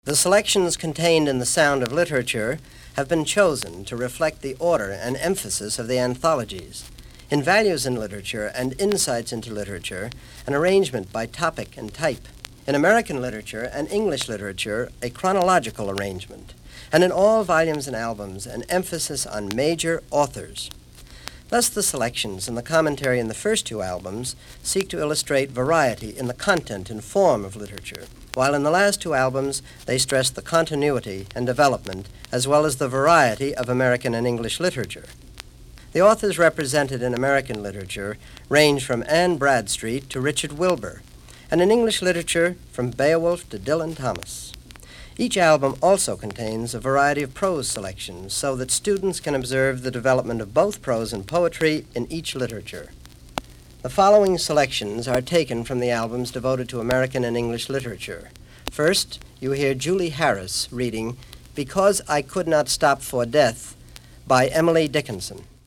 The selections contained in The Sound of Literature have been chosen to reflect the order and emphasis of the anthologies. In Values in Literature and Insights into Literature, an arrangement by topic and type. In American Literature and English Literature, a chronological arrangement. And in all volumes and albums, an emphasis on major authors. Thus, the selections and the commentary in the first two albums seek to illustrate variety in the content and form of literature, while in the last two albums they stress the continuity and development as well as the variety of American and English literature. The authors represented in American literature range from Anne Bradstreet to Richard Wilbur, and in English literature from Beowulf to Dylan Thomas. Each album also contains a variety of prose selections so that students can observe the development of both prose and poetry in each literature. The following selections are taken from the albums devoted to American and English literature. First, you hear Julie Harris reading Because I Could Not Stop for Death by Emily Dickinson.